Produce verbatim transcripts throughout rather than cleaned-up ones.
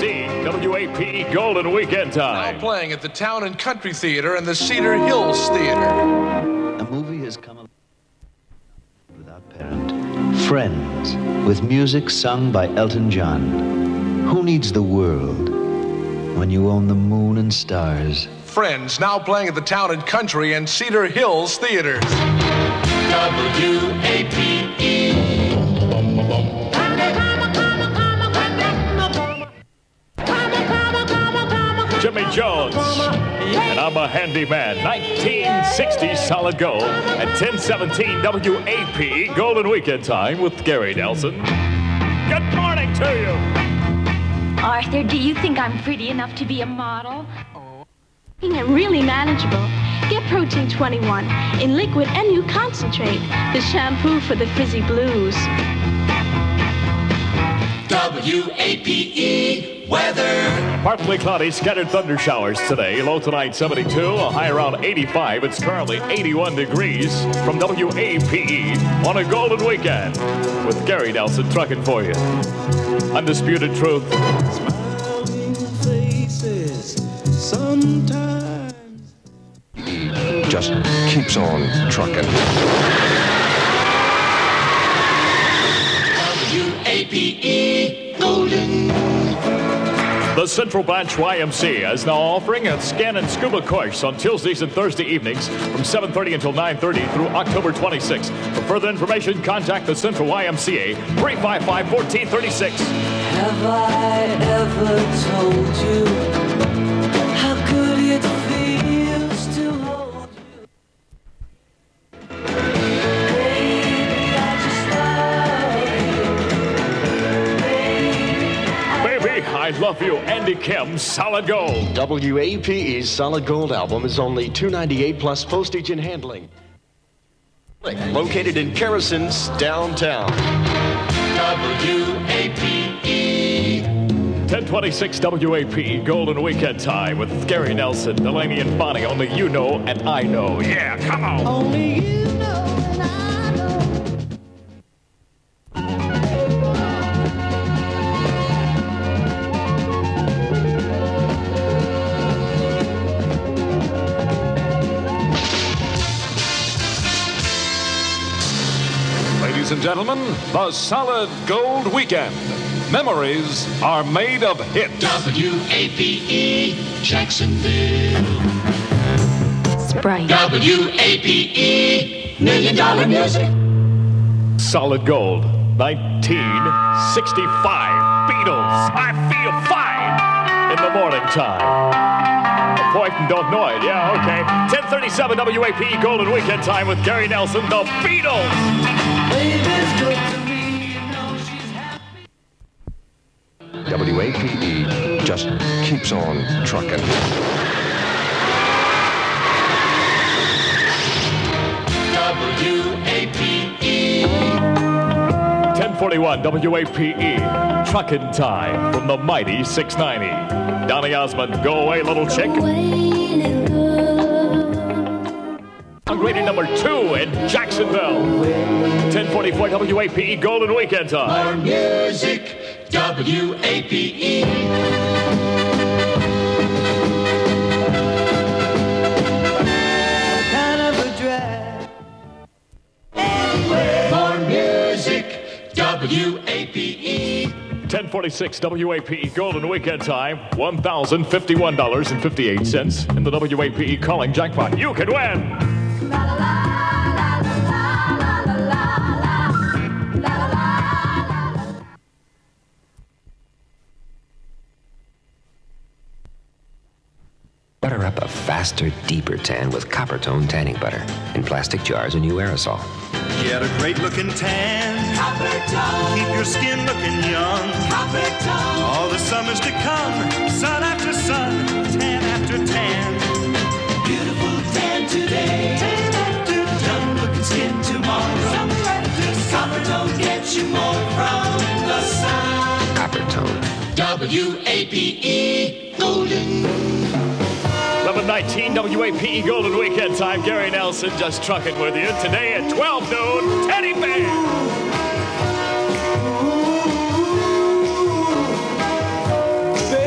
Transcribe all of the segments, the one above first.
sixteen W A P E Golden Weekend Time. Now playing at the Town and Country Theater and the Cedar Hills Theater. A movie has come without parent. Friends, with music sung by Elton John. Who needs the world when you own the moon and stars? Friends, now playing at the Town and Country and Cedar Hills Theaters. W A P E. Jimmy Jones, and I'm a Handyman. nineteen sixty Solid Gold at ten seventeen W A P E Golden Weekend Time with Gary Nelson. Good morning to you. Arthur, do you think I'm pretty enough to be a model? Making it really manageable. Get Protein twenty-one in liquid and you concentrate. The shampoo for the frizzy blues. W A P E weather. Partly cloudy, scattered thunder showers today. Low tonight seventy-two, a high around eighty-five. It's currently eighty-one degrees from W A P E on a golden weekend with Gary Nelson trucking for you. Undisputed truth. Smiling faces sometimes. Just keeps on trucking. W A P E Golden. The Central Branch Y M C A is now offering a scan and scuba course on Tuesdays and Thursday evenings from seven thirty until nine thirty through October twenty-sixth. For further information, contact the Central Y M C A, three five five, one four three six. Have I ever told you how good it feels to hold you? Baby, I just love you. Baby, I love you. Andy Kim, Solid Gold. W A P E's Solid Gold album is only two ninety-eight plus postage and handling. Located in Kerrison's downtown. W A P E. ten twenty-six W A P E Golden Weekend Time with Gary Nelson, Delaney, and Bonnie. Only you know and I know. Yeah, come on. Only you know and I know. Ladies and gentlemen, the Solid Gold Weekend. Memories are made of hits. W A P E Jacksonville. Sprite. W A P E Million Dollar Music. Solid Gold, nineteen sixty-five. Beatles, I feel fine in the morning time. Point and don't know it. Yeah, okay. ten thirty-seven W A P E Golden Weekend Time with Gary Nelson, the Beatles. Baby's good to me, you know she's happy. W A P E just keeps on trucking. W A P E. ten forty-one W A P E, Truckin' Time from the mighty six ninety. Donny Osmond, Go Away Little Chick. Upgraded number two in Jacksonville. ten forty-four W A P E Golden Weekend Time. More music. W A P E. Kind of a drag. More music. W A P E. ten forty-six W A P E Golden Weekend Time. one thousand fifty-one dollars and fifty-eight cents in the W A P E calling jackpot. You can win. Butter up a faster, deeper tan with Coppertone tanning butter in plastic jars or new aerosol. Get a great looking tan. Coppertone. Keep your skin looking young. Coppertone. All the summers to come, sun after sun, tan after tan. Beautiful tan today. Tan after young looking skin tomorrow. Summer after Coppertone gets you more from the sun. Coppertone. W A P E Golden. eleven nineteen W A P E Golden Weekend Time. Gary Nelson just trucking with you. Today at twelve noon, Teddy Bear. Baby,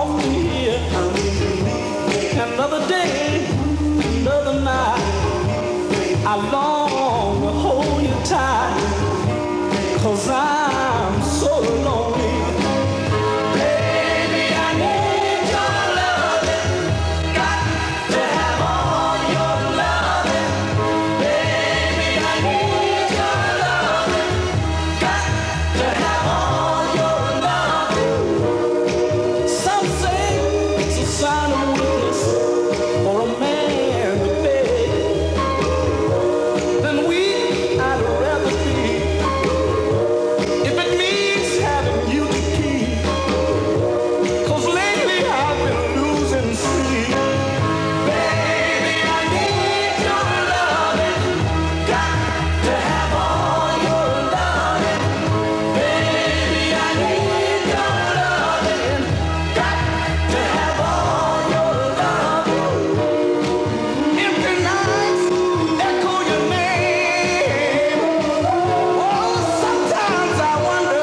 brought me here. Another day, another night. I long to hold you tight, 'cause I'm so lonely. Baby, I need your loving. Got to have all your loving. Baby, I need your loving. Got to have all your loving. Some say it's a sign of weakness for a man to beg. Then we, I'd rather be, if it means having you to keep. 'Cause lately I've been losing sleep. Baby, I need your loving. Got to have all your loving. Baby, I need your loving. Got to have all your loving. Empty nights echo your name. Oh, sometimes I wonder,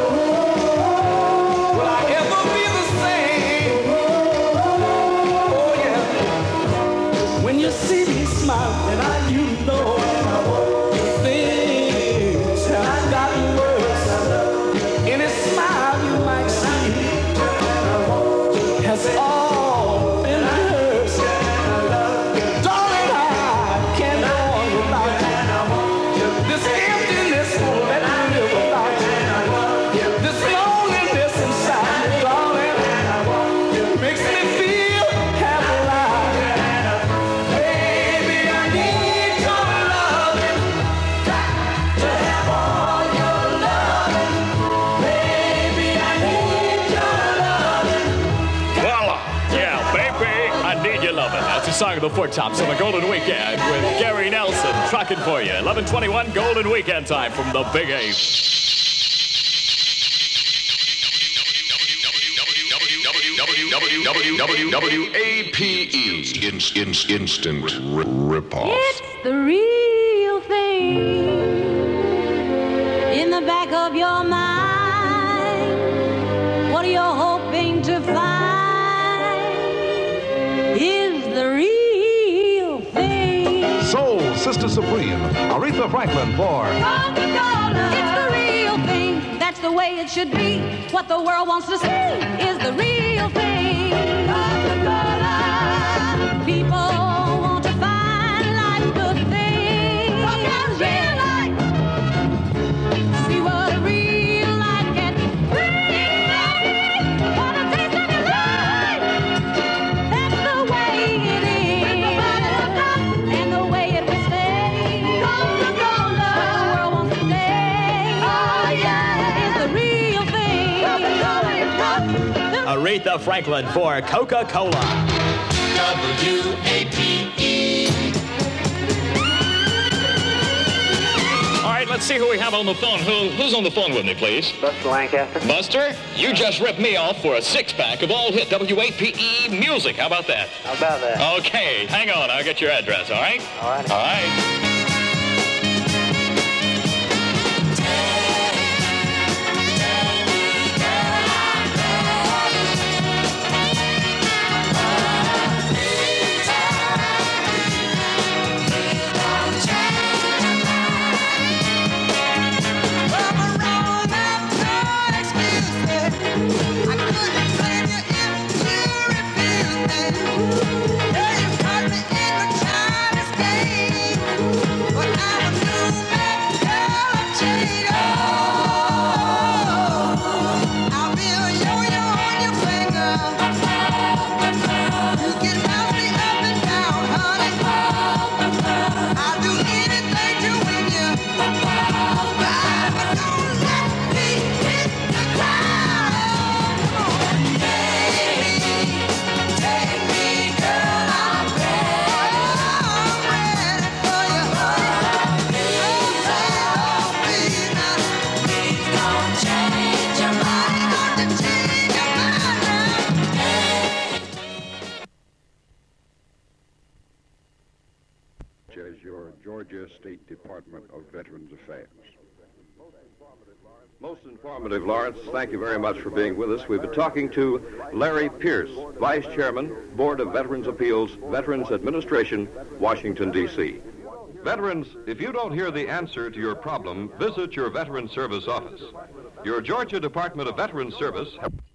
will I ever be the same? Oh yeah, when you see me smiling, I you know things have gotten worse. Any smile you might see has all been rehearsed. Darling, I can't go on without you. This emptiness won't let me live without you. This loneliness inside me, darling, makes me feel half alive. Baby, I need your loving. Got to have all your loving. Baby, I need your loving. Voila! Yeah, baby, I need your loving. That's the song of the Four Tops on the Golden Weekend with Gary Nelson trucking for you. eleven twenty-one Golden Weekend time from the Big Ape. W A P E. In, in, instant r- rip-off. It's the real thing in the back of your mind. What you're hoping to find is the real thing. Soul Sister Supreme, Aretha Franklin for Coca-Cola. It's the real thing. That's the way it should be. What the world wants to see is the real thing. Coca-Cola. People want to find life's good things. Coca's real life. See what a real life can bring. What a taste of your life. That's the way it is. And the way it will stay. Coca-Cola. What the world wants today. Oh yeah, is the real thing. Coca-Cola. Aretha Franklin for Coca-Cola. W A P E. All right, let's see who we have on the phone. Who, who's on the phone with me, please? Buster Lancaster. Buster, you just ripped me off for a six-pack of all-hit W A P E music. How about that? How about that? Okay, hang on. I'll get your address, all right? All right. All right. As your Georgia State Department of Veterans Affairs. Most informative, Lawrence. Thank you very much for being with us. We've been talking to Larry Pierce, Vice Chairman, Board of Veterans Appeals, Veterans Administration, Washington, D C Veterans, if you don't hear the answer to your problem, visit your Veterans Service office. Your Georgia Department of Veterans Service...